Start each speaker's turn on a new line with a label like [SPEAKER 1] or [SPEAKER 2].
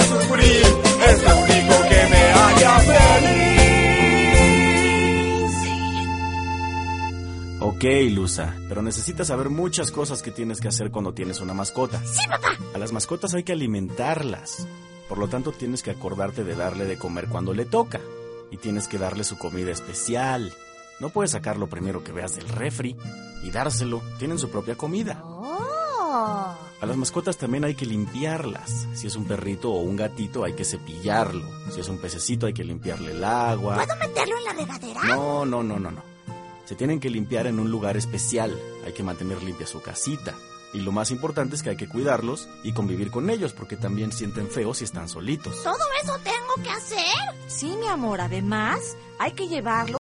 [SPEAKER 1] sufrir, es lo único que me haría feliz.
[SPEAKER 2] Ok, Lusa, pero necesitas saber muchas cosas que tienes que hacer cuando tienes una mascota.
[SPEAKER 3] Sí, papá.
[SPEAKER 2] A las mascotas hay que alimentarlas. Por lo tanto, tienes que acordarte de darle de comer cuando le toca. Y tienes que darle su comida especial. No puedes sacar lo primero que veas del refri y dárselo. Tienen su propia comida.
[SPEAKER 3] Oh.
[SPEAKER 2] A las mascotas también hay que limpiarlas. Si es un perrito o un gatito, hay que cepillarlo. Si es un pececito, hay que limpiarle el agua.
[SPEAKER 3] ¿Puedo meterlo en la regadera?
[SPEAKER 2] No. Se tienen que limpiar en un lugar especial. Hay que mantener limpia su casita. Y lo más importante es que hay que cuidarlos y convivir con ellos, porque también sienten feo si están solitos.
[SPEAKER 3] ¿Todo eso tengo que hacer?
[SPEAKER 4] Sí, mi amor, además hay que llevarlo